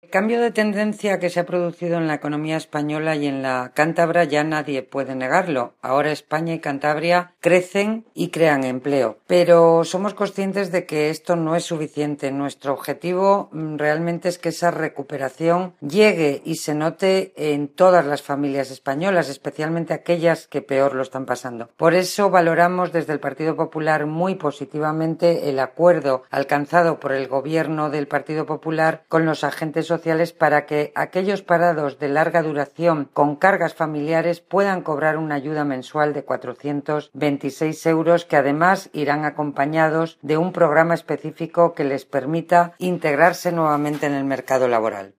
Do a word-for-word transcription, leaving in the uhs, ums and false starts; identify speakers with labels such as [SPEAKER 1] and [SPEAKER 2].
[SPEAKER 1] El cambio de tendencia que se ha producido en la economía española y en la cántabra ya nadie puede negarlo. Ahora España y Cantabria crecen y crean empleo, pero somos conscientes de que esto no es suficiente. Nuestro objetivo realmente es que esa recuperación llegue y se note en todas las familias españolas, especialmente aquellas que peor lo están pasando. Por eso valoramos desde el Partido Popular muy positivamente el acuerdo alcanzado por el Gobierno del Partido Popular con los agentes sociales para que aquellos parados de larga duración con cargas familiares puedan cobrar una ayuda mensual de cuatrocientos veintiséis euros, que además irán acompañados de un programa específico que les permita integrarse nuevamente en el mercado laboral.